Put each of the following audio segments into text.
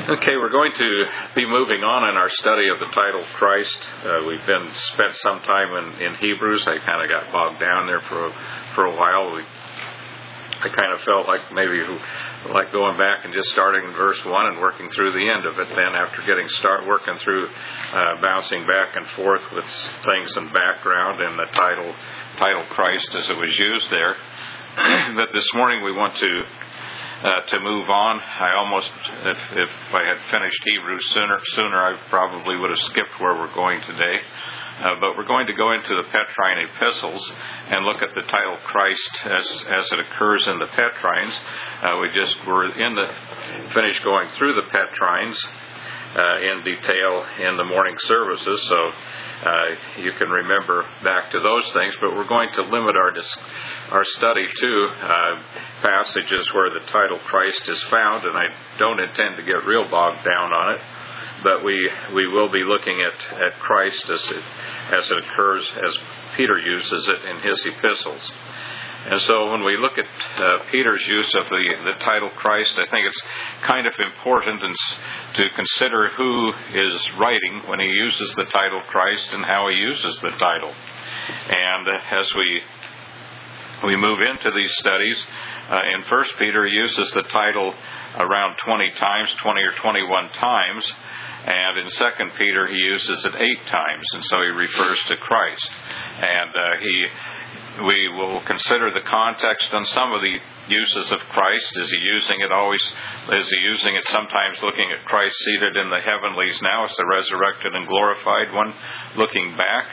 Okay, we're going to be moving on in our study of the title Christ. We've spent some time in Hebrews. I kind of got bogged down there for a while. I kind of felt like maybe like going back and just starting in verse 1 and working through the end of it. Then after working through, bouncing back and forth with things in background and the title Christ as it was used there. But this morning we want to move on. I almost, if I had finished Hebrews sooner, I probably would have skipped where we're going today. But we're going to go into the Petrine epistles and look at the title Christ as it occurs in the Petrines. We finished going through the Petrines in detail in the morning services, so you can remember back to those things. But we're going to limit our study to passages where the title Christ is found, and I don't intend to get real bogged down on it. But we will be looking at Christ as it occurs, as Peter uses it in his epistles. And so when we look at Peter's use of the title Christ, I think it's kind of important to consider who is writing when he uses the title Christ and how he uses the title. And as we move into these studies, in 1 Peter he uses the title around 20 or 21 times. And in 2 Peter, he uses it 8 times, and so he refers to Christ. And we will consider the context on some of the uses of Christ. Is he using it sometimes looking at Christ seated in the heavenlies now as the resurrected and glorified one, looking back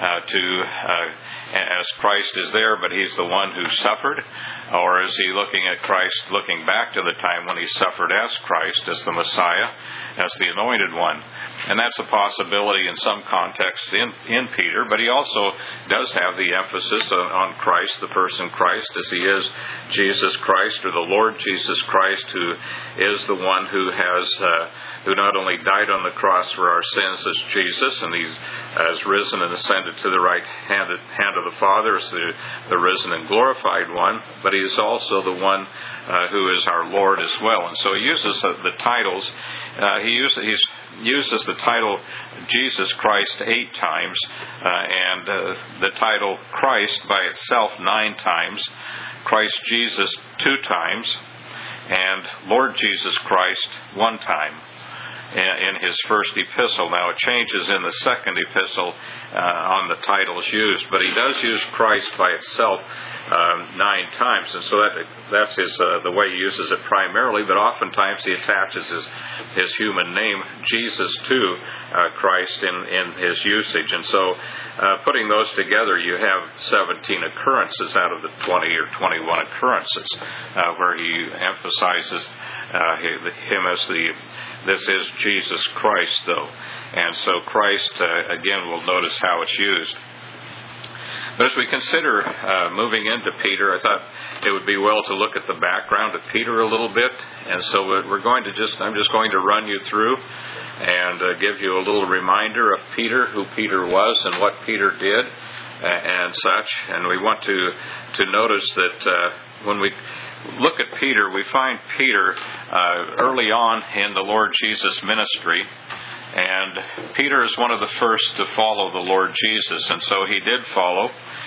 as Christ is there, but he's the one who suffered? Or is he looking at Christ, looking back to the time when he suffered as Christ, as the Messiah, as the anointed one? And that's a possibility in some context in Peter, but he also does have the emphasis on Christ, the person Christ, as he is Jesus Christ, or the Lord Jesus Christ, who is the one who not only died on the cross for our sins as Jesus, and he has risen and ascended to the right hand of the Father as the risen and glorified one, but he is also the one who is our Lord as well. And so he uses the titles. He uses the title Jesus Christ 8 times, and the title Christ by itself 9 times, Christ Jesus 2 times, and Lord Jesus Christ 1 time in his first epistle. Now it changes in the second epistle on the titles used, but he does use Christ by itself 9 times, and so that's the way he uses it primarily. But oftentimes he attaches his human name Jesus to Christ in his usage, and so putting those together, you have 17 occurrences out of the 20 or 21 occurrences where he emphasizes him as this is Jesus Christ, though. And so Christ, again, we'll notice how it's used. But as we consider moving into Peter, I thought it would be well to look at the background of Peter a little bit. And so I'm just going to run you through and give you a little reminder of Peter, who Peter was and what Peter did and such. And we want to notice that when we look at Peter, we find Peter early on in the Lord Jesus' ministry. And Peter is one of the first to follow the Lord Jesus, and so he did follow.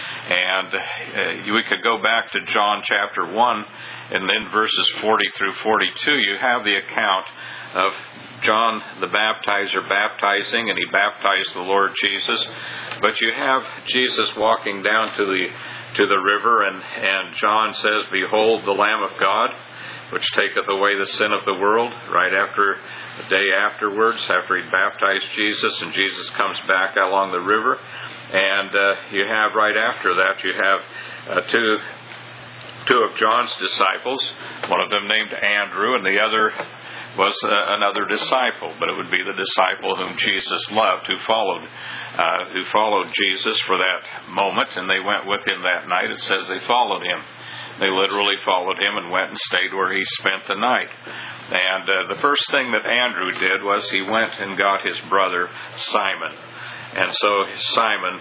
And we could go back to John chapter 1, and in verses 40 through 42, you have the account of John the Baptizer baptizing, and he baptized the Lord Jesus. But you have Jesus walking down to the river, and John says, "Behold the Lamb of God, which taketh away the sin of the world." Right after, a day afterwards, after he baptized Jesus, and Jesus comes back along the river. And you have right after that, you have two of John's disciples, one of them named Andrew, and the other was another disciple, but it would be the disciple whom Jesus loved, who followed Jesus for that moment, and they went with him that night. It says they followed him. They literally followed him and went and stayed where he spent the night. And the first thing that Andrew did was he went and got his brother Simon. And so Simon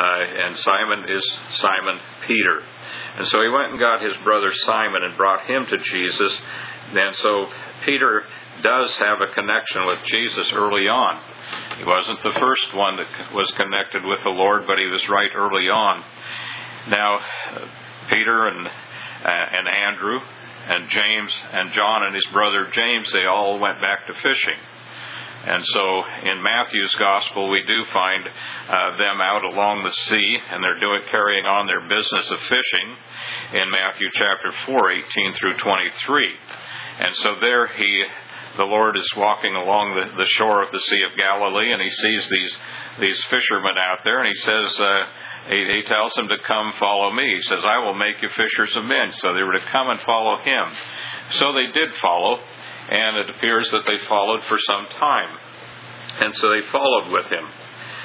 is Simon Peter. And so he went and got his brother Simon and brought him to Jesus. And so Peter does have a connection with Jesus early on. He wasn't the first one that was connected with the Lord, but he was right early on. Now, Peter and Andrew and James and John and his brother James, they all went back to fishing. And so in Matthew's gospel, we do find them out along the sea, and they're carrying on their business of fishing in Matthew chapter 4, 18 through 23. And so there the Lord is walking along the shore of the Sea of Galilee, and he sees these fishermen out there, and he says, he tells them to come follow me. He says, I will make you fishers of men. So they were to come and follow him. So they did follow. And it appears that they followed for some time. And so they followed with him.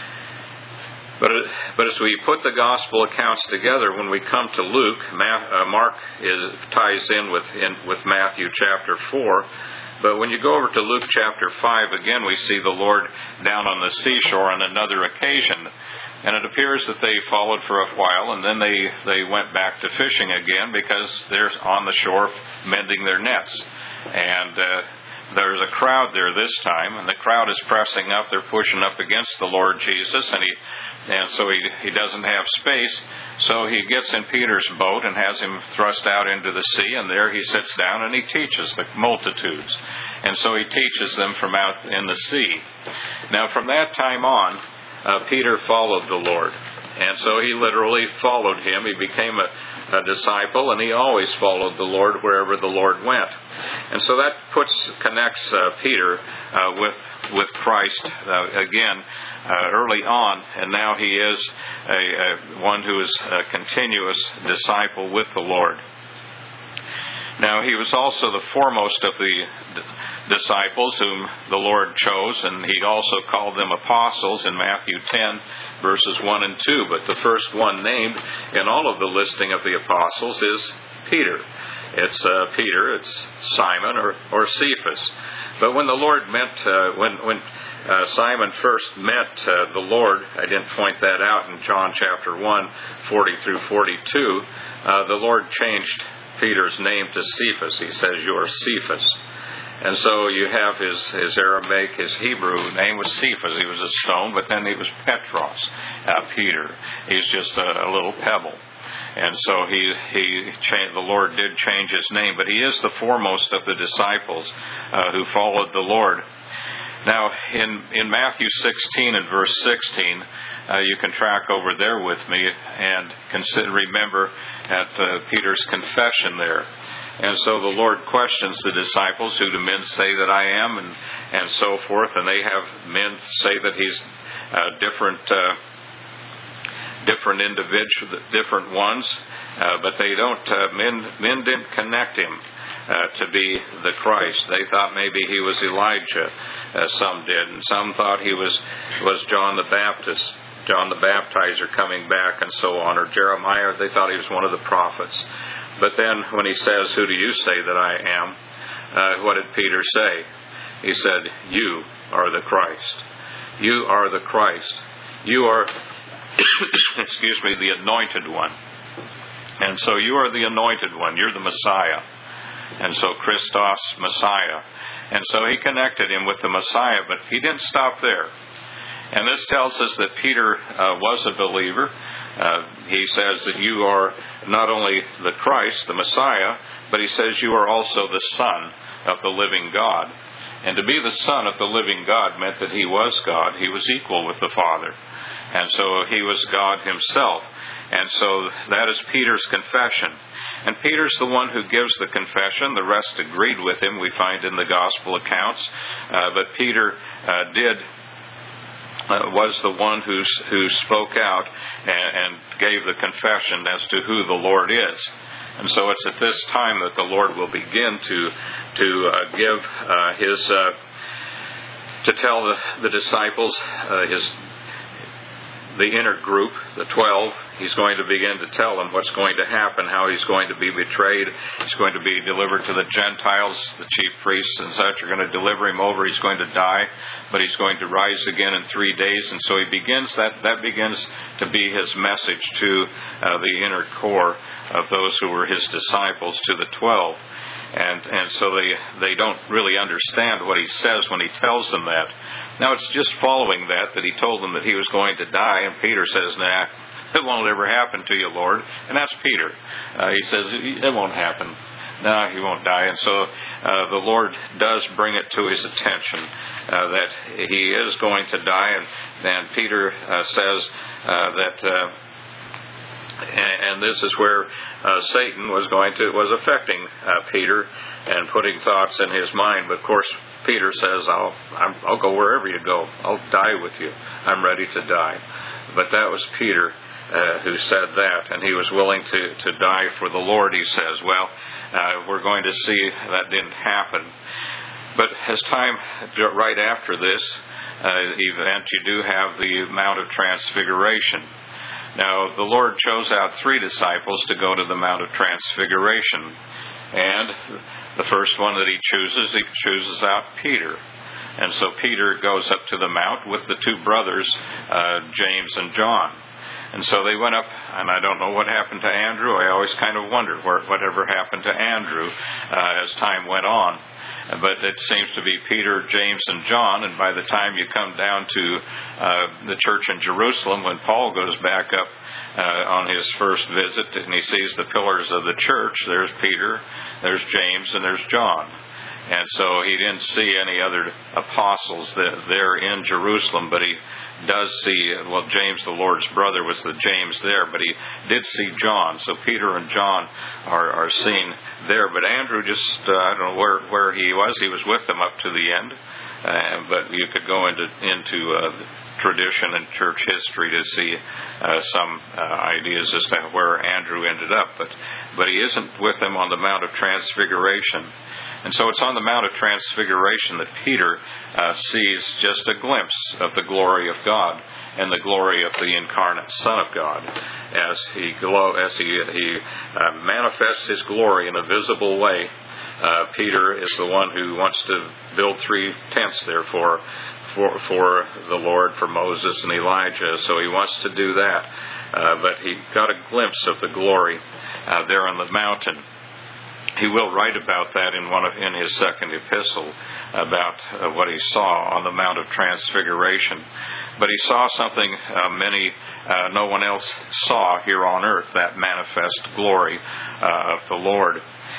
But as we put the gospel accounts together, when we come to Luke, Mark ties in with Matthew chapter 4. But when you go over to Luke chapter 5, again we see the Lord down on the seashore on another occasion. And it appears that they followed for a while, and then they went back to fishing again because they're on the shore mending their nets. And there's a crowd there this time, and the crowd is pressing up. They're pushing up against the Lord Jesus, and so he doesn't have space. So he gets in Peter's boat and has him thrust out into the sea, and there he sits down and he teaches the multitudes. And so he teaches them from out in the sea. Now from that time on, Peter followed the Lord. And so he literally followed him. He became a disciple, and he always followed the Lord wherever the Lord went. And so that connects Peter with Christ again early on, and now he is one who is a continuous disciple with the Lord. Now, he was also the foremost of the disciples whom the Lord chose, and he also called them apostles in Matthew 10, verses 1 and 2. But the first one named in all of the listing of the apostles is Peter. It's Peter, it's Simon or Cephas. But when the Lord when Simon first met the Lord, I didn't point that out in John chapter 1, 40 through 42, the Lord changed Peter's name to Cephas. He says, you are Cephas. And so you have his Aramaic, his Hebrew name was Cephas. He was a stone, but then he was Petros, Peter. He's just a little pebble. And so the Lord did change his name, but he is the foremost of the disciples who followed the Lord. Now, in Matthew 16 and verse 16, you can track over there with me and remember at Peter's confession there. And so the Lord questions the disciples, who do men say that I am, and so forth. And they have men say that he's different individuals, different ones, but they don't. Men didn't connect him to be the Christ. They thought maybe he was Elijah. Some did, and some thought he was John the Baptist, John the Baptizer coming back, and so on, or Jeremiah. They thought he was one of the prophets. But then when he says, "Who do you say that I am?" What did Peter say? He said, "You are the Christ. You are the Christ. You are, the anointed one." And so you are the anointed one. You're the Messiah. And so Christos, Messiah. And so he connected him with the Messiah, but he didn't stop there. And this tells us that Peter was a believer. He says that you are not only the Christ, the Messiah, but he says you are also the Son of the living God. And to be the Son of the living God meant that he was God. He was equal with the Father. And so he was God himself. And so that is Peter's confession. And Peter's the one who gives the confession. The rest agreed with him, we find in the gospel accounts. But Peter was the one who spoke out and gave the confession as to who the Lord is. And so it's at this time that the Lord will begin to give to tell the disciples, the inner group, the 12, he's going to begin to tell them what's going to happen, how he's going to be betrayed. He's going to be delivered to the Gentiles. The chief priests and such are going to deliver him over. He's going to die, but he's going to rise again in 3 days. And so he begins that begins to be his message to the inner core of those who were his disciples, to the 12. And so they don't really understand what he says when he tells them that. Now it's just following that he told them that he was going to die, and Peter says, nah, it won't ever happen to you, Lord. And that's Peter. He says, it won't happen. No, he won't die. And so the Lord does bring it to his attention that he is going to die. And Peter says that, and this is where Satan was affecting Peter and putting thoughts in his mind. But of course, Peter says, I'll go wherever you go. I'll die with you. I'm ready to die. But that was Peter who said that, and he was willing to die for the Lord, he says. Well, we're going to see that didn't happen. But as time, right after this event, you do have the Mount of Transfiguration. Now, the Lord chose out 3 disciples to go to the Mount of Transfiguration. And the first one that he chooses out Peter. And so Peter goes up to the mount with the 2 brothers, James and John. And so they went up, and I don't know what happened to Andrew. I always kind of wondered whatever happened to Andrew as time went on. But it seems to be Peter, James, and John, and by the time you come down to the church in Jerusalem, when Paul goes back up on his first visit, and he sees the pillars of the church, there's Peter, there's James, and there's John. And so he didn't see any other apostles there in Jerusalem, but he does see, James, the Lord's brother, was the James there, but he did see John. So Peter and John are seen there. But Andrew just, I don't know where he was. He was with them up to the end. But you could go into tradition and church history to see some ideas as to where Andrew ended up. But he isn't with them on the Mount of Transfiguration. And so it's on the Mount of Transfiguration that Peter sees just a glimpse of the glory of God and the glory of the incarnate Son of God as he manifests his glory in a visible way. Peter is the one who wants to build 3 tents there for the Lord, for Moses and Elijah. So he wants to do that. But he got a glimpse of the glory there on the mountain. He will write about that in his second epistle about what he saw on the Mount of Transfiguration. But he saw something no one else saw here on earth, that manifest glory of the Lord.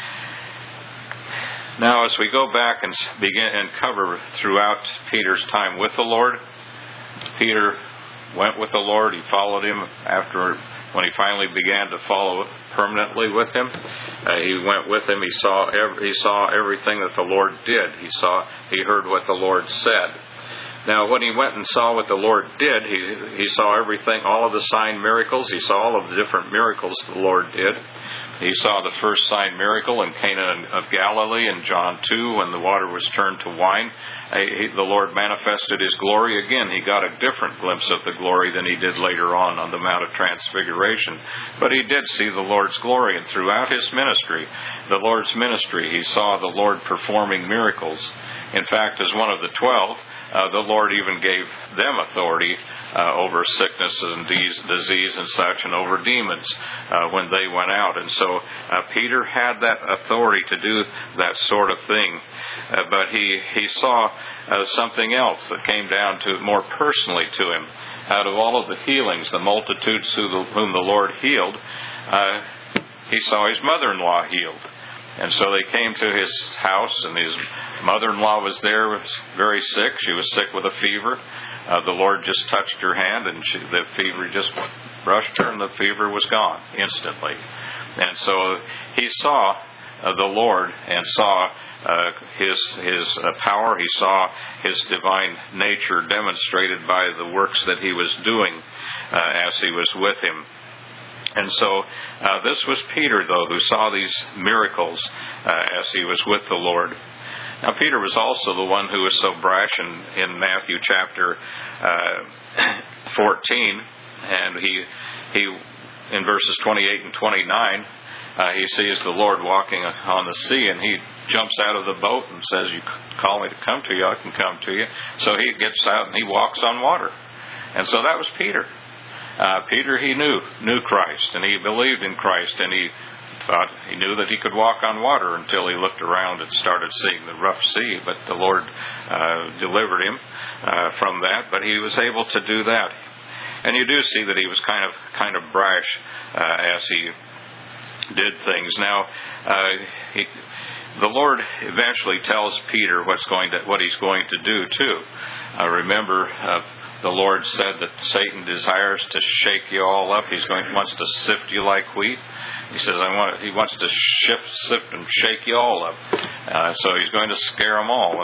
Now, as we go back and begin and cover throughout Peter's time with the Lord, Peter went with the Lord. He followed him when he finally began to follow permanently with him. He went with him. He saw everything that the Lord did. He heard what the Lord said. Now, when he went and saw what the Lord did, he saw everything, all of the sign miracles. He saw all of the different miracles the Lord did. He saw the first sign miracle in Cana of Galilee in John 2 when the water was turned to wine. The Lord manifested his glory again. He got a different glimpse of the glory than he did later on the Mount of Transfiguration. But he did see the Lord's glory, and throughout his ministry, the Lord's ministry, he saw the Lord performing miracles. In fact, as one of the 12, the Lord even gave them authority over sicknesses and disease and such, and over demons when they went out. And so Peter had that authority to do that sort of thing. But he saw something else that came down to more personally to him. Out of all of the healings, the multitudes whom the Lord healed, he saw his mother-in-law healed. And so they came to his house, and his mother-in-law was there, was very sick. She was sick with a fever. The Lord just touched her hand, and the fever just brushed her, and the fever was gone instantly. And so he saw the Lord and saw his power. He saw his divine nature demonstrated by the works that he was doing as he was with him. And so this was Peter, though, who saw these miracles as he was with the Lord. Now, Peter was also the one who was so brash in Matthew chapter 14, and he in verses 28 and 29, he sees the Lord walking on the sea, and he jumps out of the boat and says, "You call me to come to you, I can come to you." So he gets out and he walks on water. And so that was Peter. Peter, he knew Christ, and he believed in Christ, and he he knew that he could walk on water until he looked around and started seeing the rough sea, but the Lord delivered him from that, but he was able to do that. And you do see that he was kind of brash as he did things. Now, the Lord eventually tells Peter what he's going to do too. Remember, the Lord said that Satan desires to shake you all up. He wants to sift you like wheat. He says, he wants to sift and shake you all up. So he's going to scare them all.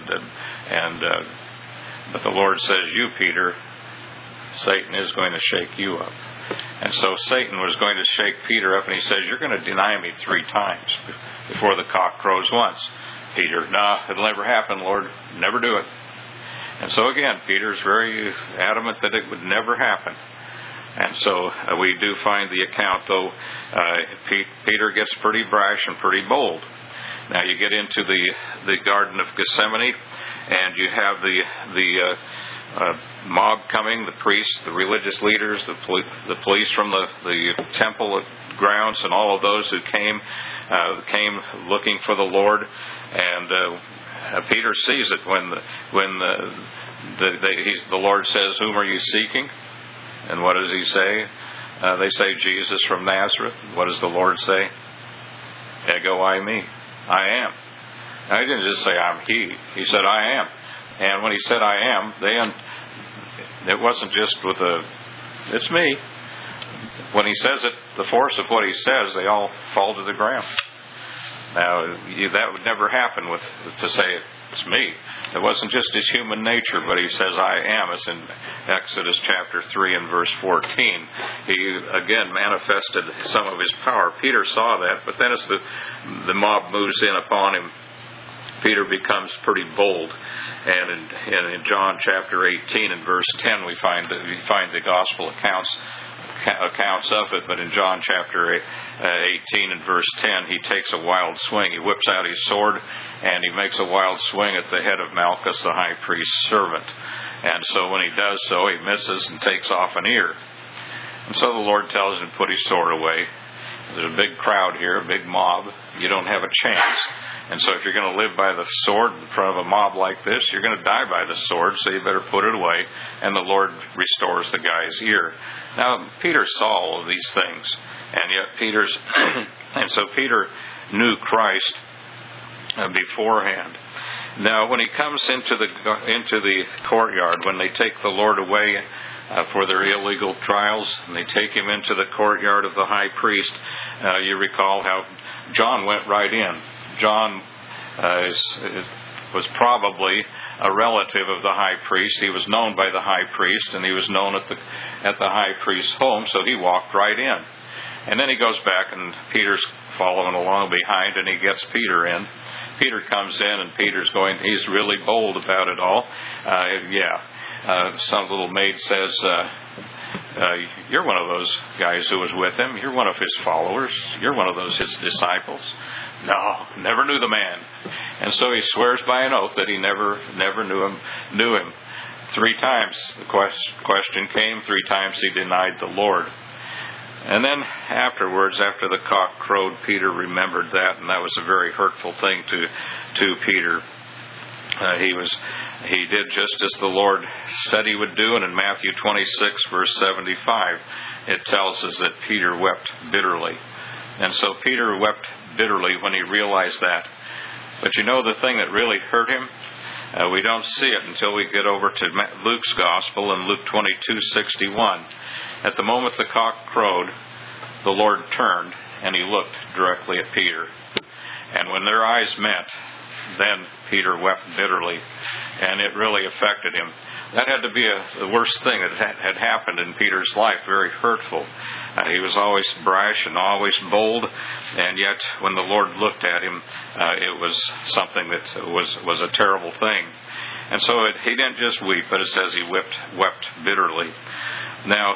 But the Lord says, you, Peter, Satan is going to shake you up. And so Satan was going to shake Peter up, and he says, you're going to deny me 3 times before the cock crows once. Peter, no, it'll never happen, Lord. Never do it. And so again, Peter's very adamant that it would never happen. And so we do find the account, though, Peter gets pretty brash and pretty bold. Now you get into the Garden of Gethsemane, and you have the mob coming, the priests, the religious leaders, the police from the temple grounds, and all of those who came looking for the Lord. And Peter sees it when the Lord says, "Whom are you seeking?" And what does he say? They say, "Jesus from Nazareth." What does the Lord say? Ego eimi. I am. Now, he didn't just say, "I'm he." He said, "I am." And when he said, "I am," it wasn't just with "it's me." When he says it, the force of what he says, they all fall to the ground. Now, that would never happen to say it's me. It wasn't just his human nature, but he says, "I am." It's in Exodus chapter 3 and verse 14. He again manifested some of his power. Peter saw that, but then as the mob moves in upon him, Peter becomes pretty bold. And in John chapter 18 and verse 10, we find the gospel accounts of it. But in John chapter 18 and verse 10, he takes a wild swing. He whips out his sword and he makes a wild swing at the head of Malchus, the high priest's servant. And so when he does so, he misses and takes off an ear. And so the Lord tells him to put his sword away. There's a big crowd here, a big mob. You don't have a chance. And so if you're going to live by the sword in front of a mob like this, you're going to die by the sword, so you better put it away. And the Lord restores the guy's ear. Now, Peter saw all of these things. And yet and so Peter knew Christ beforehand. Now, when he comes into the courtyard, when they take the Lord away for their illegal trials, and they take him into the courtyard of the high priest, you recall how John went right in. John was probably a relative of the high priest. He was known by the high priest, and he was known at the high priest's home, so he walked right in. And then he goes back, and Peter's following along behind, and he gets Peter in. Peter comes in, and he's really bold about it all. Some little maid says, "You're one of those guys who was with him. You're one of his followers. You're one of his disciples." No, never knew the man. And so he swears by an oath that he never knew him. 3 times the question came. 3 times he denied the Lord. And then afterwards, after the cock crowed, Peter remembered that, and that was a very hurtful thing to Peter. He did just as the Lord said he would do, and in Matthew 26, verse 75, it tells us that Peter wept bitterly. And so Peter wept bitterly when he realized that. But you know the thing that really hurt him? We don't see it until we get over to Luke's Gospel in Luke 22:61. At the moment the cock crowed, the Lord turned and he looked directly at Peter. And when their eyes met, then Peter wept bitterly, and it really affected him. That had to be the worst thing that had happened in Peter's life, very hurtful. He was always brash and always bold, and yet when the Lord looked at him, it was something that was a terrible thing. And so he didn't just weep, but it says he wept bitterly. Now,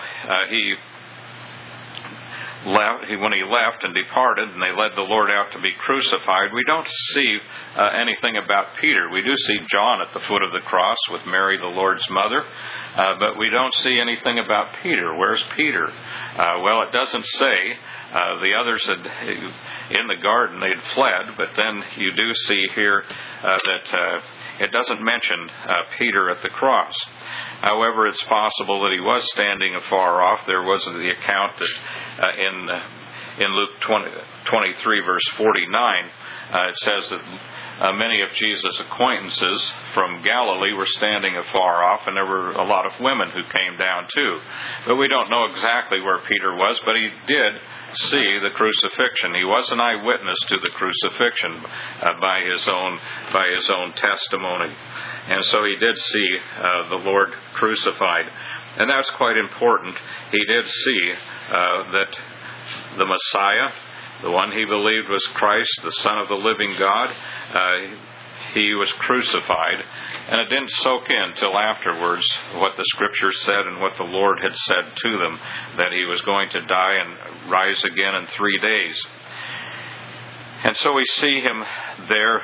when he left and departed, and they led the Lord out to be crucified, we don't see anything about Peter. We do see John at the foot of the cross with Mary, the Lord's mother, but we don't see anything about Peter. Where's Peter? Well, it doesn't say The others in the garden, they had fled, but then you do see here that it doesn't mention Peter at the cross. However, it's possible that he was standing afar off. There was the account that in Luke 23, verse 49, it says that many of Jesus' acquaintances from Galilee were standing afar off, and there were a lot of women who came down too. But we don't know exactly where Peter was, but he did see the crucifixion. He was an eyewitness to the crucifixion by his own testimony. And so he did see the Lord crucified. And that's quite important. He did see that the Messiah, the one he believed was Christ, the Son of the living God, he was crucified. And it didn't soak in till afterwards what the Scripture said and what the Lord had said to them, that he was going to die and rise again in 3 days. And so we see him there.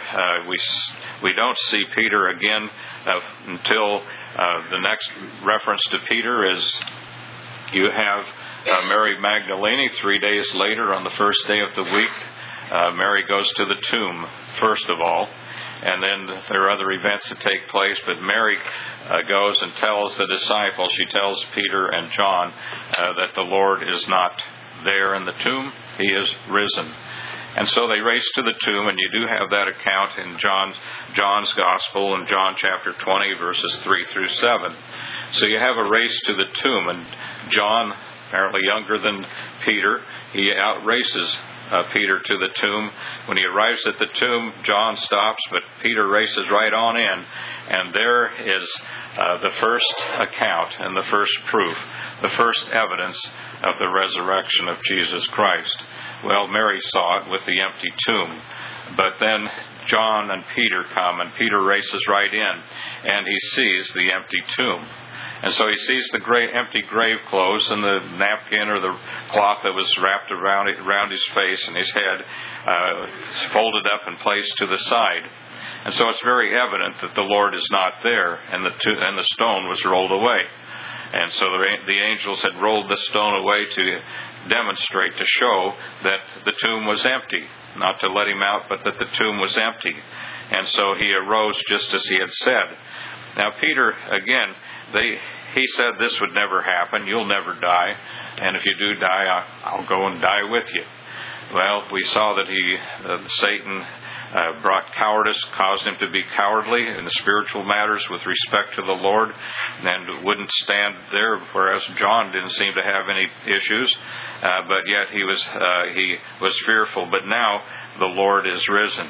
We don't see Peter again until the next reference to Peter is you have Mary Magdalene. 3 days later, on the first day of the week, Mary goes to the tomb, first of all. And then there are other events that take place, but Mary goes and tells the disciples, she tells Peter and John that the Lord is not there in the tomb, he is risen. And so they race to the tomb, and you do have that account in John's Gospel in John chapter 20, verses 3 through 7. So you have a race to the tomb, and John, apparently younger than Peter, he outraces Peter to the tomb. When he arrives at the tomb, John stops, but Peter races right on in. And there is the first account and the first proof, the first evidence of the resurrection of Jesus Christ. Well, Mary saw it with the empty tomb. But then John and Peter come, and Peter races right in, and he sees the empty tomb. And so he sees the empty grave clothes and the napkin or the cloth that was wrapped around his face and his head folded up and placed to the side. And so it's very evident that the Lord is not there, and the stone was rolled away. And so the angels had rolled the stone away to demonstrate, to show that the tomb was empty. Not to let him out, but that the tomb was empty. And so he arose just as he had said. Now Peter, again, he said this would never happen. You'll never die. And if you do die, I'll go and die with you. Well, we saw that Satan brought cowardice, caused him to be cowardly in the spiritual matters with respect to the Lord, and wouldn't stand there, whereas John didn't seem to have any issues, but yet he was fearful. But now the Lord is risen.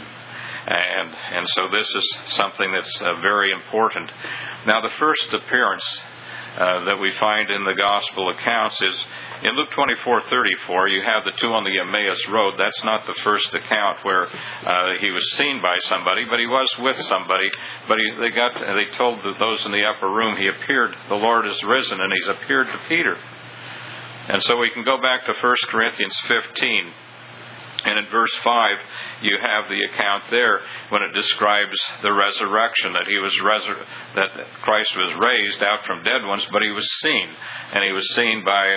And so this is something that's very important. Now the first appearance that we find in the gospel accounts is in Luke 24:34. You have the two on the Emmaus Road. That's not the first account where he was seen by somebody, but he was with somebody. But they told those in the upper room, he appeared, the Lord is risen, and he's appeared to Peter. And so we can go back to 1 Corinthians 15. And in verse 5, you have the account there when it describes the resurrection, that Christ was raised out from dead ones, but he was seen, and he was seen by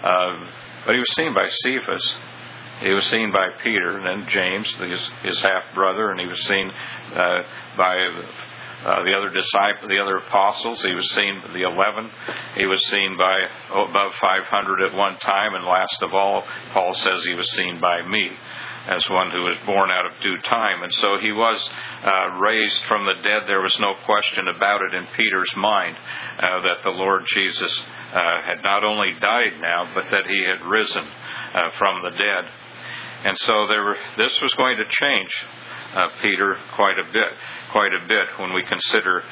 Cephas. He was seen by Peter, and then James, his half brother, and he was seen by the other disciples, the other apostles. He was seen by the 11. He was seen by above 500 at one time, and last of all, Paul says he was seen by me, as one who was born out of due time. And so he was raised from the dead. There was no question about it in Peter's mind that the Lord Jesus had not only died now, but that he had risen from the dead. And so this was going to change Peter quite a bit when we consider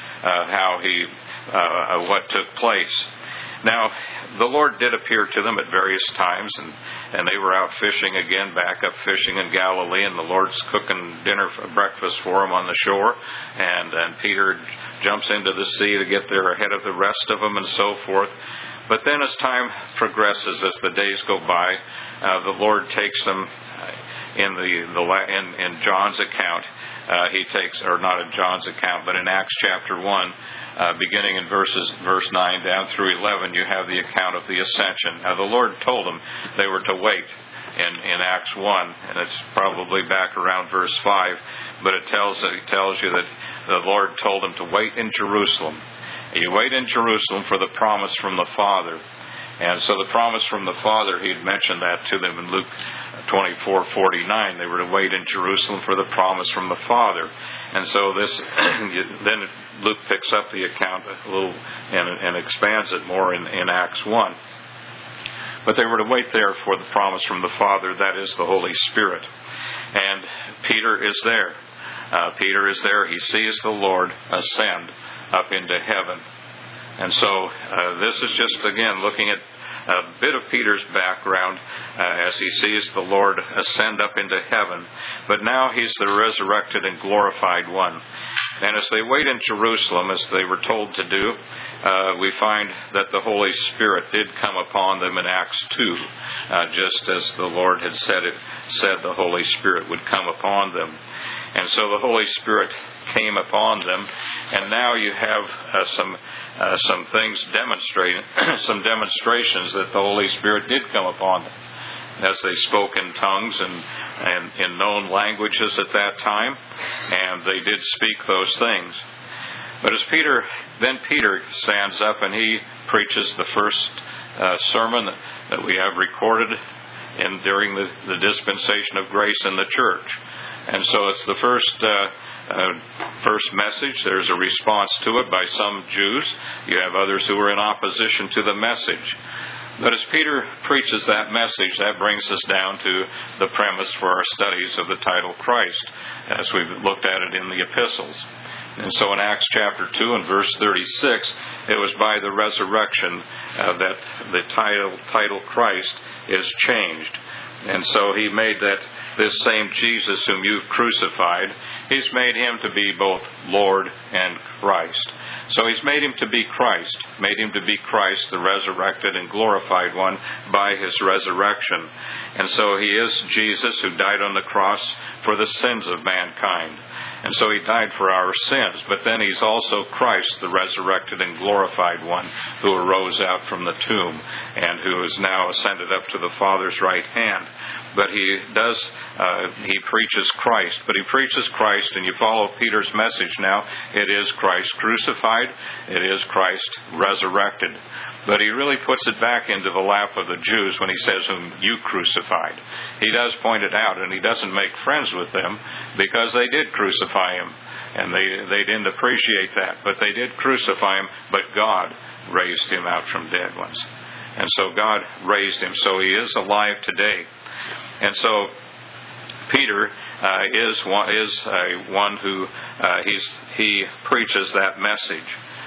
what took place. Now, the Lord did appear to them at various times, and they were out fishing again, back up fishing in Galilee, and the Lord's cooking breakfast for them on the shore, and Peter jumps into the sea to get there ahead of the rest of them and so forth. But then as time progresses, as the days go by, the Lord takes them in John's account. Not in John's account, but in Acts chapter 1, beginning in verse 9 down through 11, you have the account of the ascension. Now the Lord told them they were to wait in Acts 1, and it's probably back around verse 5, but it tells you that the Lord told him to wait in Jerusalem. You wait in Jerusalem for the promise from the Father. And so the promise from the Father, he had mentioned that to them in Luke 24:49. They were to wait in Jerusalem for the promise from the Father. And so then Luke picks up the account a little and expands it more in Acts 1. But they were to wait there for the promise from the Father, that is the Holy Spirit. And Peter is there. Peter is there. He sees the Lord ascend up into heaven. And so this is just, again, looking at a bit of Peter's background as he sees the Lord ascend up into heaven. But now he's the resurrected and glorified one. And as they wait in Jerusalem, as they were told to do, we find that the Holy Spirit did come upon them in Acts 2, just as the Lord had said the Holy Spirit would come upon them. And so the Holy Spirit came upon them, and now you have some things demonstrating, some demonstrations that the Holy Spirit did come upon them, as they spoke in tongues and in known languages at that time, and they did speak those things. But as Peter stands up and he preaches the first sermon that we have recorded during the dispensation of grace in the church. And so it's the first message. There's a response to it by some Jews. You have others who are in opposition to the message. But as Peter preaches that message, that brings us down to the premise for our studies of the title Christ, as we've looked at it in the epistles. And so in Acts chapter 2 and verse 36, it was by the resurrection that the title Christ is changed. And so he made that this same Jesus whom you've crucified, he's made him to be both Lord and Christ. So he's made him to be Christ, the resurrected and glorified one by his resurrection. And so he is Jesus who died on the cross for the sins of mankind. And so he died for our sins. But then he's also Christ, the resurrected and glorified one, who arose out from the tomb and who is now ascended up to the Father's right hand. But he preaches Christ. But he preaches Christ, and you follow Peter's message now. It is Christ crucified. It is Christ resurrected. But he really puts it back into the lap of the Jews when he says, whom you crucified. He does point it out, and he doesn't make friends with them because they did crucify him. And they didn't appreciate that. But they did crucify him, but God raised him out from dead ones. And so God raised him. So he is alive today. And so Peter is one who he preaches that message.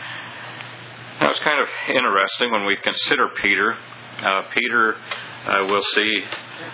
Now it's kind of interesting when we consider Peter. Peter, we'll see,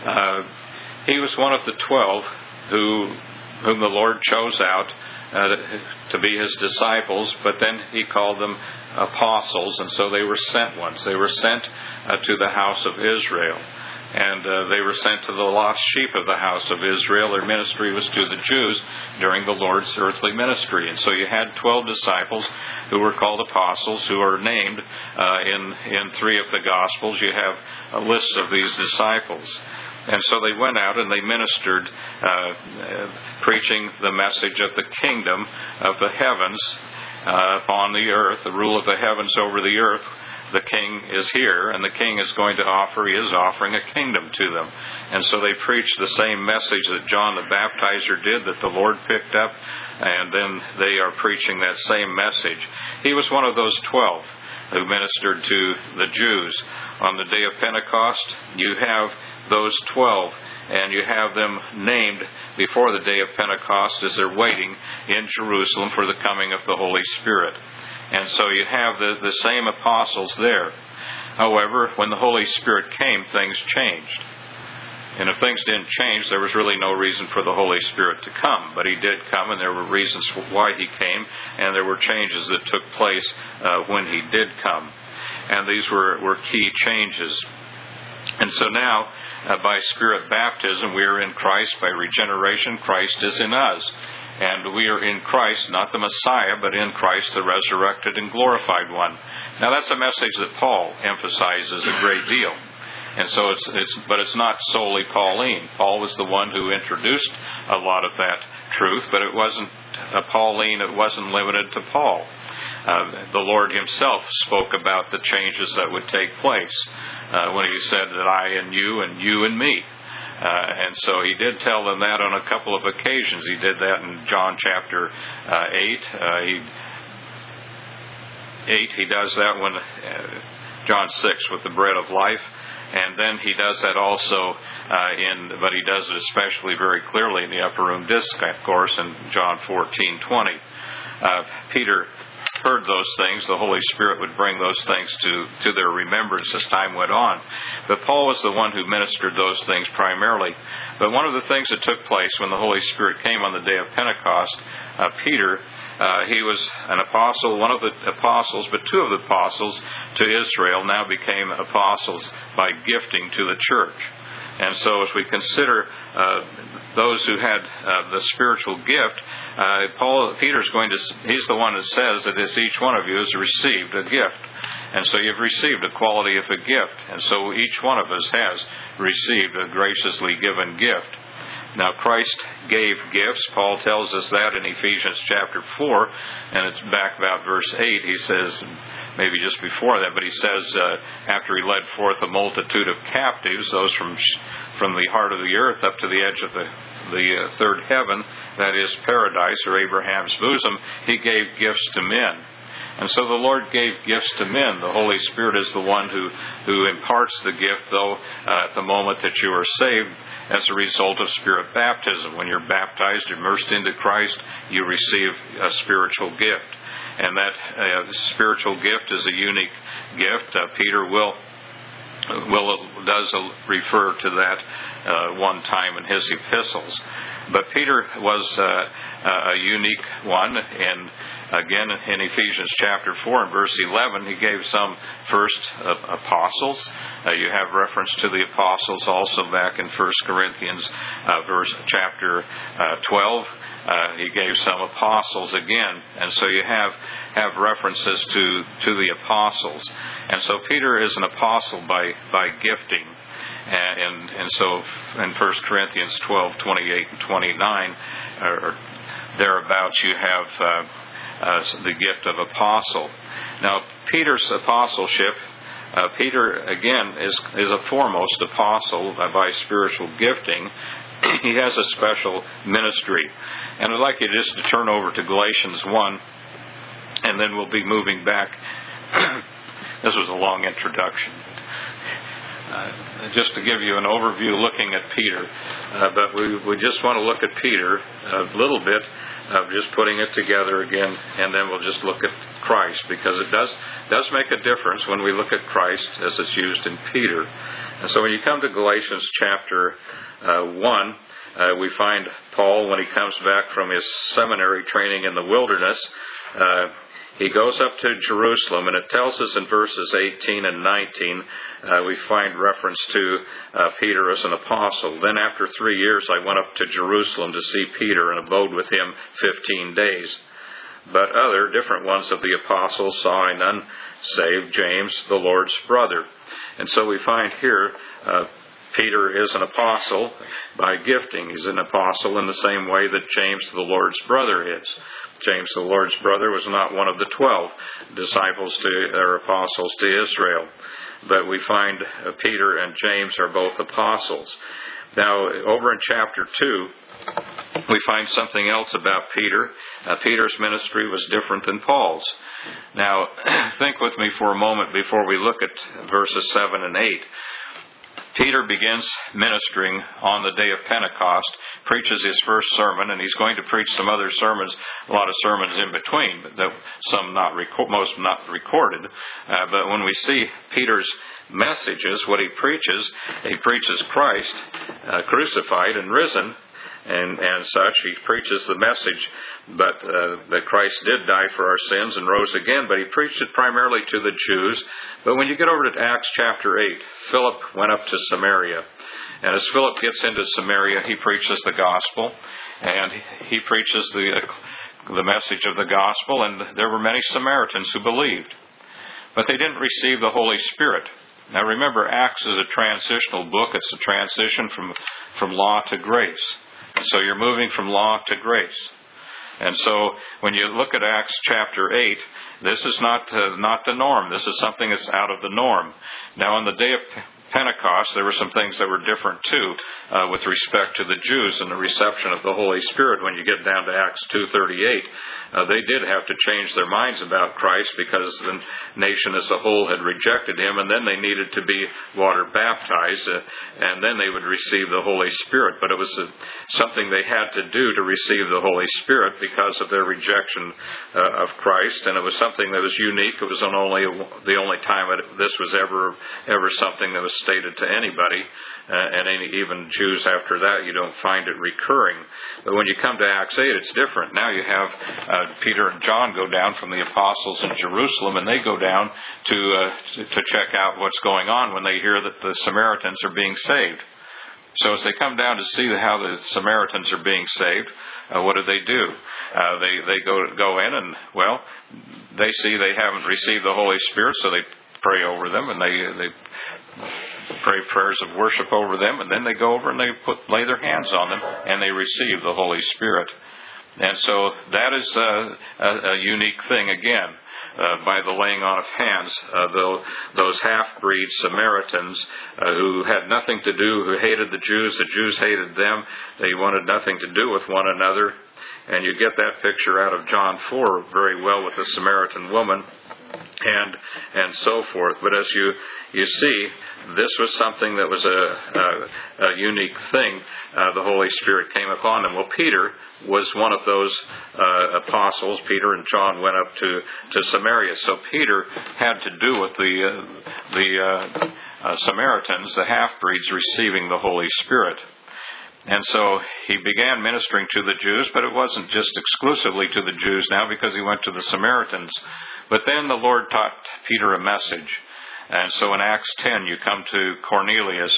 he was one of the 12 whom the Lord chose out to be his disciples, but then he called them apostles, and so they were sent ones. They were sent to the house of Israel. And they were sent to the lost sheep of the house of Israel. Their ministry was to the Jews during the Lord's earthly ministry. And so you had 12 disciples who were called apostles, who are named in 3 of the Gospels. You have a list of these disciples. And so they went out and they ministered, preaching the message of the kingdom of the heavens upon the earth, the rule of the heavens over the earth. The king is here, and the king is going to he is offering a kingdom to them. And so they preached the same message that John the Baptizer did, that the Lord picked up, and then they are preaching that same message. He was one of those 12 who ministered to the Jews. On the day of Pentecost, you have those 12, and you have them named before the day of Pentecost as they're waiting in Jerusalem for the coming of the Holy Spirit. And so you have the same apostles there. However, when the Holy Spirit came, things changed. And if things didn't change, there was really no reason for the Holy Spirit to come. But he did come, and there were reasons for why he came, and there were changes that took place when he did come. And these were key changes. And so now, by Spirit baptism, we are in Christ. By regeneration, Christ is in us. And we are in Christ, not the Messiah, but in Christ, the resurrected and glorified one. Now that's a message that Paul emphasizes a great deal. And so but it's not solely Pauline. Paul was the one who introduced a lot of that truth, but it wasn't Pauline. It wasn't limited to Paul. The Lord himself spoke about the changes that would take place when he said that I and you and me. And so he did tell them that on a couple of occasions. He did that in John chapter 8. He does that when John 6 with the bread of life. And then he does that also but he does it especially very clearly in the upper room discourse in John 14:20. Peter heard those things. The Holy Spirit would bring those things to their remembrance as time went on. But Paul was the one who ministered those things primarily. But one of the things that took place when the Holy Spirit came on the day of Pentecost, Peter, he was an apostle, one of the apostles, but two of the apostles to Israel now became apostles by gifting to the church. And so as we consider those who had the spiritual gift, he's the one that says that as each one of you has received a gift. And so you've received a quality of a gift. And so each one of us has received a graciously given gift. Now Christ gave gifts. Paul tells us that in Ephesians chapter 4, and it's back about verse 8. He says, maybe just before that, but he says, after he led forth a multitude of captives, those from the heart of the earth up to the edge of the third heaven, that is paradise or Abraham's bosom, he gave gifts to men. And so the Lord gave gifts to men. The Holy Spirit is the one who imparts the gift, though, at the moment that you are saved as a result of Spirit baptism. When you're baptized, immersed into Christ, you receive a spiritual gift. And that spiritual gift is a unique gift. Peter does refer to that one time in his epistles. But Peter was a unique one, and again in Ephesians chapter 4 and verse 11, he gave some first apostles. You have reference to the apostles also back in 1 Corinthians chapter 12. He gave some apostles again, and so you have references to the apostles. And so Peter is an apostle by gifting. And so in 1 Corinthians 12, 28 and 29, or thereabouts, you have the gift of apostle. Now, Peter's apostleship, Peter, again, is a foremost apostle by spiritual gifting. He has a special ministry. And I'd like you just to turn over to Galatians 1, and then we'll be moving back. This was a long introduction. Just to give you an overview looking at Peter, but we just want to look at Peter a little bit, just putting it together again, and then we'll just look at Christ, because it does make a difference when we look at Christ as it's used in Peter. And so when you come to Galatians chapter 1, we find Paul, when he comes back from his seminary training in the wilderness, he goes up to Jerusalem, and it tells us in verses 18 and 19, we find reference to Peter as an apostle. Then after 3 years I went up to Jerusalem to see Peter and abode with him 15 days. But other different ones of the apostles saw I none save James, the Lord's brother. And so we find here Peter is an apostle by gifting. He's an apostle in the same way that James, the Lord's brother, is. James, the Lord's brother, was not one of the 12 disciples or apostles to Israel. But we find Peter and James are both apostles. Now, over in chapter 2, we find something else about Peter. Peter's ministry was different than Paul's. Now, think with me for a moment before we look at verses 7 and 8. Peter begins ministering on the day of Pentecost, preaches his first sermon, and he's going to preach some other sermons, a lot of sermons in between, but most not recorded. But when we see Peter's messages, what he preaches Christ crucified and risen, and such. He preaches the message, but that Christ did die for our sins and rose again, but he preached it primarily to the Jews. But when you get over to Acts chapter 8, Philip went up to Samaria. And as Philip gets into Samaria, he preaches the gospel, and he preaches the message of the gospel, and there were many Samaritans who believed. But they didn't receive the Holy Spirit. Now remember, Acts is a transitional book. It's a transition from law to grace. So you're moving from law to grace. And so when you look at Acts chapter 8, this is not the norm. This is something that's out of the norm. Now on the day of Pentecost, there were some things that were different too with respect to the Jews and the reception of the Holy Spirit. When you get down to Acts 2:38, they did have to change their minds about Christ because the nation as a whole had rejected Him, and then they needed to be water baptized, and then they would receive the Holy Spirit. But it was something they had to do to receive the Holy Spirit because of their rejection of Christ, and it was something that was unique. It was the only time this was ever something that was stated to anybody, and even Jews after that, you don't find it recurring. But when you come to Acts 8, it's different. Now you have Peter and John go down from the apostles in Jerusalem, and they go down to check out what's going on when they hear that the Samaritans are being saved. So as they come down to see how the Samaritans are being saved, what do? They go in, and well, they see they haven't received the Holy Spirit, so they pray over them, and they pray prayers of worship over them, and then they go over and they lay their hands on them, and they receive the Holy Spirit. And so that is a unique thing again. By the laying on of hands, those half-breed Samaritans who had nothing to do, who hated the Jews hated them, they wanted nothing to do with one another. And you get that picture out of John 4 very well with the Samaritan woman and so forth. But as you see, this was something that was a unique thing. The Holy Spirit came upon them. Well, Peter was one of those apostles. Peter and John went up to Samaria. So Peter had to do with the Samaritans, the half-breeds, receiving the Holy Spirit. And so he began ministering to the Jews, but it wasn't just exclusively to the Jews now because he went to the Samaritans. But then the Lord taught Peter a message. And so in Acts 10, you come to Cornelius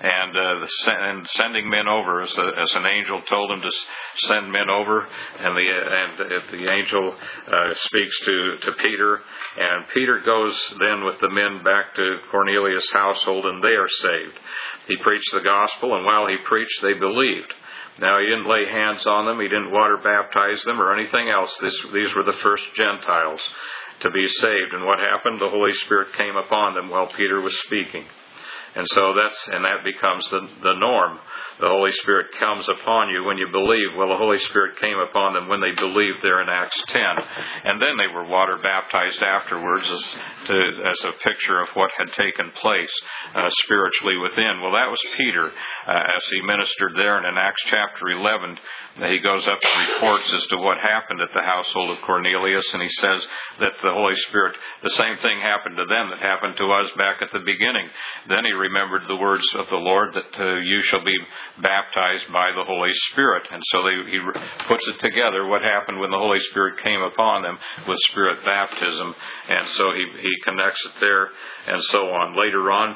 and sending men over, as an angel told him to send men over, and the angel speaks to Peter, and Peter goes then with the men back to Cornelius' household, and they are saved. He preached the gospel, and while he preached, they believed. Now, he didn't lay hands on them, he didn't water baptize them or anything else. These were the first Gentiles to be saved. And what happened? The Holy Spirit came upon them while Peter was speaking. And so that becomes the norm. The Holy Spirit comes upon you when you believe. Well, the Holy Spirit came upon them when they believed there in Acts 10. And then they were water baptized afterwards as a picture of what had taken place spiritually within. Well, that was Peter as he ministered there. And in Acts chapter 11, he goes up and reports as to what happened at the household of Cornelius. And he says that the Holy Spirit, the same thing happened to them that happened to us back at the beginning. Then he remembered the words of the Lord that you shall be baptized by the Holy Spirit. And so he puts it together, what happened when the Holy Spirit came upon them with Spirit baptism. And so he connects it there and so on. Later on,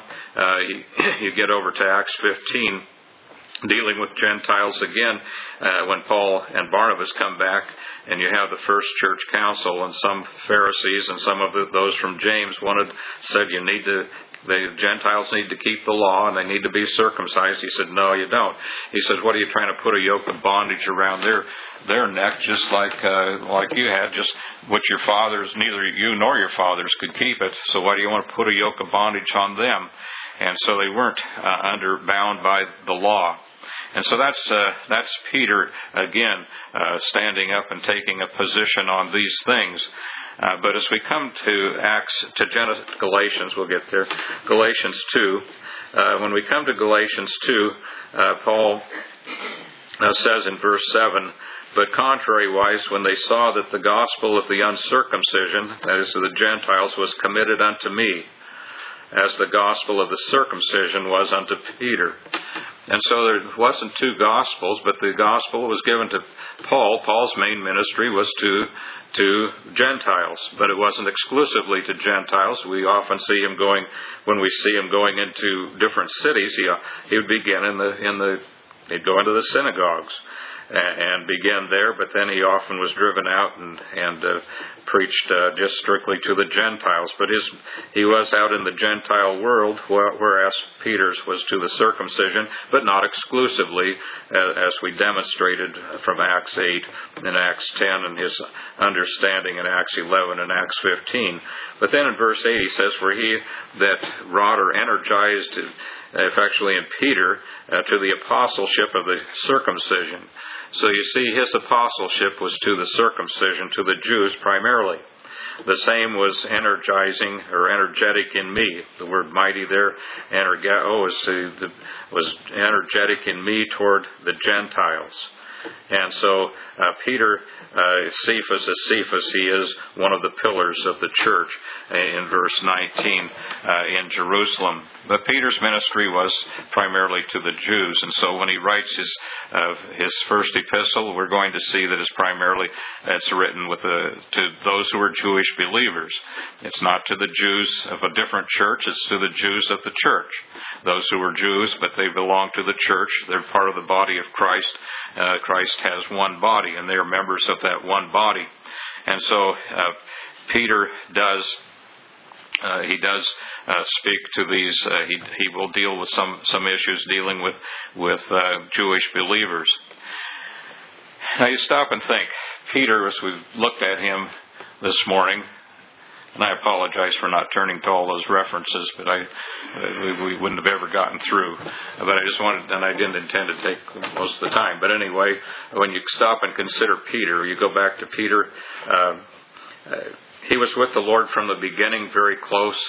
you get over to Acts 15, dealing with Gentiles again, when Paul and Barnabas come back, and you have the first church council, and some Pharisees and some of those from James said the Gentiles need to keep the law and they need to be circumcised. He said, no, you don't. He said, what are you trying to put a yoke of bondage around their neck, just like you had, just what your fathers, neither you nor your fathers could keep it. So why do you want to put a yoke of bondage on them? And so they weren't bound by the law. And so that's Peter again standing up and taking a position on these things. But as we come to Galatians, we'll get there. Galatians 2. When we come to Galatians 2, Paul says in verse 7, but contrariwise, when they saw that the gospel of the uncircumcision, that is, of the Gentiles, was committed unto me, as the gospel of the circumcision was unto Peter. And so there wasn't two gospels, but the gospel was given to Paul. Paul's main ministry was to Gentiles, but it wasn't exclusively to Gentiles. We often see him going, when we see him going into different cities, he would begin he'd go into the synagogues. and begin there, but then he often was driven out and preached just strictly to the Gentiles. But he was out in the Gentile world, whereas Peter's was to the circumcision, but not exclusively, as we demonstrated from Acts 8 and Acts 10 and his understanding in Acts 11 and Acts 15. But then in verse 8 he says, "For he that wrought or energized effectually in Peter to the apostleship of the circumcision." So you see, his apostleship was to the circumcision, to the Jews primarily. The same was energizing or energetic in me. The word mighty there, energeo, was energetic in me toward the Gentiles. And so Peter, Cephas, he is one of the pillars of the church in verse 19 in Jerusalem. But Peter's ministry was primarily to the Jews, and so when he writes his first epistle, we're going to see that it's written to those who are Jewish believers. It's not to the Jews of a different church; it's to the Jews of the church. Those who are Jews, but they belong to the church. They're part of the body of Christ. Christ has one body, and they are members of that one body. And so Peter does. He does speak to these. He will deal with some issues dealing with Jewish believers. Now you stop and think. Peter, as we've looked at him this morning, and I apologize for not turning to all those references, but we wouldn't have ever gotten through. But I just wanted, and I didn't intend to take most of the time. But anyway, when you stop and consider Peter, you go back to Peter. He was with the Lord from the beginning, very close.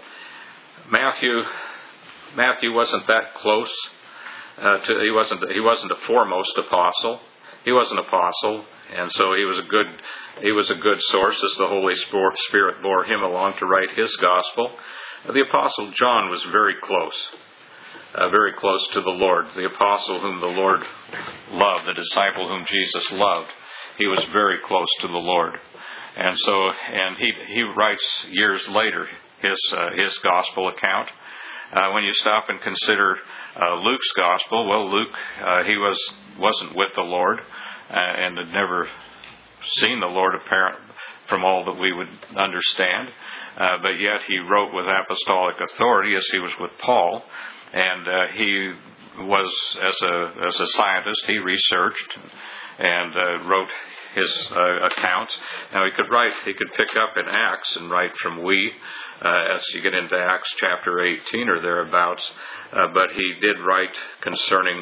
Matthew wasn't that close. He wasn't a foremost apostle. He was an apostle, and so he was a good source as the Holy Spirit bore him along to write his gospel. The apostle John was very close to the Lord. The apostle whom the Lord loved, the disciple whom Jesus loved. He was very close to the Lord. And so, he writes years later his gospel account. When you stop and consider Luke's gospel, well, Luke he wasn't with the Lord and had never seen the Lord apparent from all that we would understand, but yet he wrote with apostolic authority as he was with Paul, and he was as a scientist. He researched and wrote his accounts. Now he could pick up in Acts and write from we, as you get into Acts chapter 18 or thereabouts, but he did write concerning,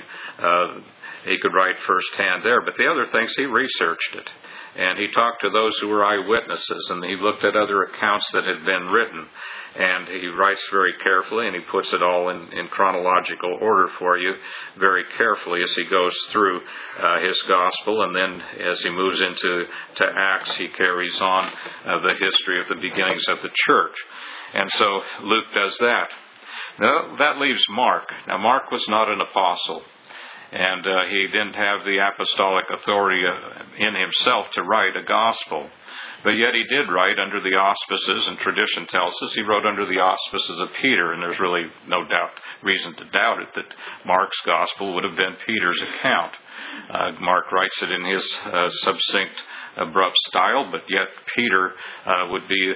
he could write firsthand there, but the other things he researched it. And he talked to those who were eyewitnesses, and he looked at other accounts that had been written. And he writes very carefully, and he puts it all in chronological order for you very carefully as he goes through his gospel. And then as he moves into Acts, he carries on the history of the beginnings of the church. And so Luke does that. Now, that leaves Mark. Now, Mark was not an apostle. And he didn't have the apostolic authority in himself to write a gospel. But yet he did write under the auspices, and tradition tells us he wrote under the auspices of Peter, and there's really no reason to doubt it that Mark's gospel would have been Peter's account. Mark writes it in his succinct, abrupt style, but yet Peter would be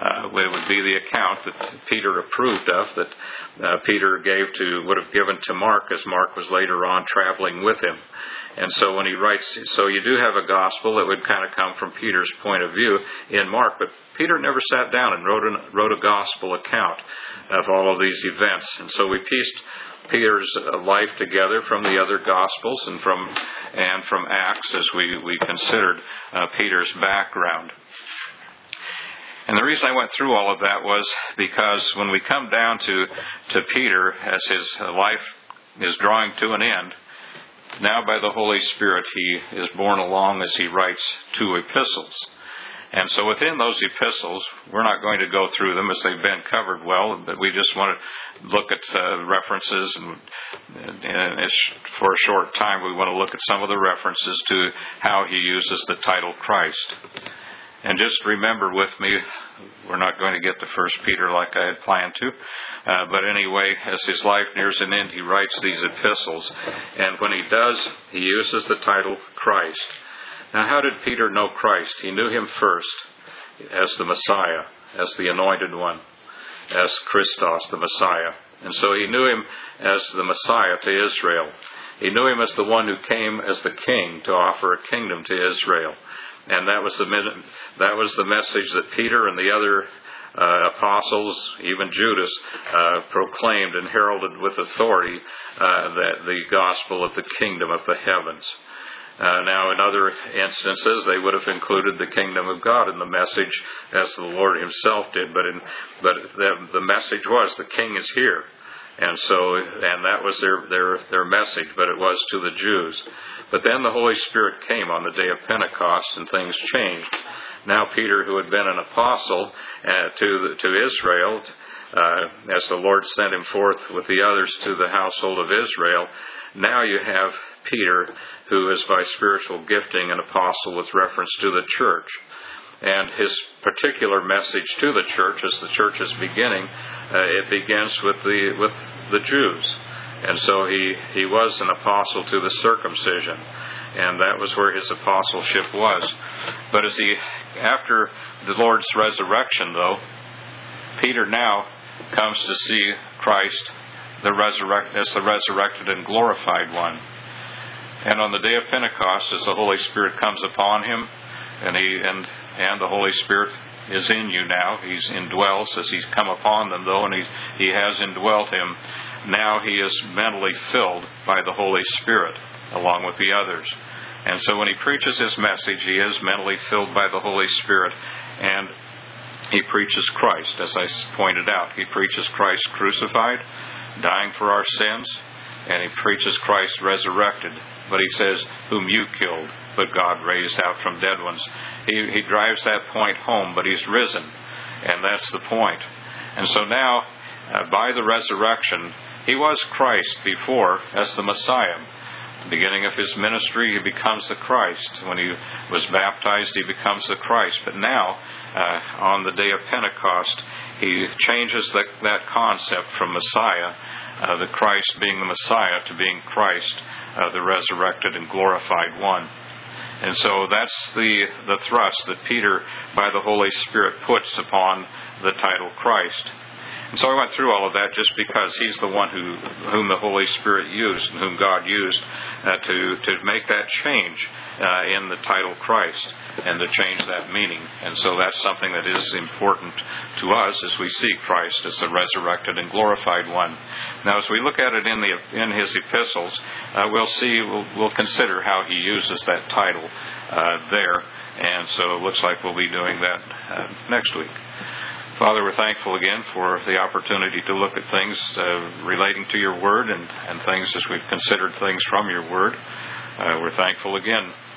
the account that Peter approved of, that Peter would have given to Mark, as Mark was later on traveling with him. And so when he writes, so you do have a gospel that would kind of come from Peter's point of view in Mark, but Peter never sat down and wrote a gospel account of all of these events. And so we pieced Peter's life together from the other Gospels and from Acts as we considered Peter's background. And the reason I went through all of that was because when we come down to Peter, as his life is drawing to an end, now by the Holy Spirit he is borne along as he writes 2 epistles. And so within those epistles, we're not going to go through them as they've been covered well, but we just want to look at references. And for a short time, we want to look at some of the references to how he uses the title Christ. And just remember with me, we're not going to get to 1 Peter like I had planned to. But anyway, as his life nears an end, he writes these epistles. And when he does, he uses the title Christ. Now, how did Peter know Christ? He knew him first as the Messiah, as the Anointed One, as Christos, the Messiah. And so he knew him as the Messiah to Israel. He knew him as the one who came as the king to offer a kingdom to Israel. And that was the message that Peter and the other apostles, even Judas, proclaimed and heralded with authority that the gospel of the kingdom of the heavens. Now, in other instances, they would have included the kingdom of God in the message, as the Lord Himself did. But the message was, the King is here, and that was their message. But it was to the Jews. But then the Holy Spirit came on the day of Pentecost, and things changed. Now, Peter, who had been an apostle to Israel, as the Lord sent him forth with the others to the household of Israel, now you have Peter, who is by spiritual gifting an apostle with reference to the church. And his particular message to the church, as the church is beginning, it begins with the Jews. And so he was an apostle to the circumcision. And that was where his apostleship was. But after the Lord's resurrection, though, Peter now comes to see Christ as the resurrected and glorified one. And on the day of Pentecost, as the Holy Spirit comes upon him, and the Holy Spirit is in you now. He's indwells as He's come upon them, though, and He has indwelt him. Now he is mentally filled by the Holy Spirit, along with the others. And so when he preaches his message, he is mentally filled by the Holy Spirit, and he preaches Christ, as I pointed out. He preaches Christ crucified, dying for our sins, and he preaches Christ resurrected. But he says, whom you killed, but God raised out from dead ones. He drives that point home, but He's risen, and that's the point. And so now, by the resurrection, He was Christ before as the Messiah. At the beginning of His ministry, He becomes the Christ. When He was baptized, He becomes the Christ. But now, on the day of Pentecost, He changes that concept from Messiah, the Christ being the Messiah, to being Christ, the resurrected and glorified one. And so that's the thrust that Peter, by the Holy Spirit, puts upon the title Christ. And so I went through all of that just because He's the one whom the Holy Spirit used and whom God used to make that change in the title Christ and to change that meaning. And so that's something that is important to us as we see Christ as the resurrected and glorified one. Now, as we look at it in his epistles, we'll consider how he uses that title there. And so it looks like we'll be doing that next week. Father, we're thankful again for the opportunity to look at things relating to your word and things as we've considered things from your word. We're thankful again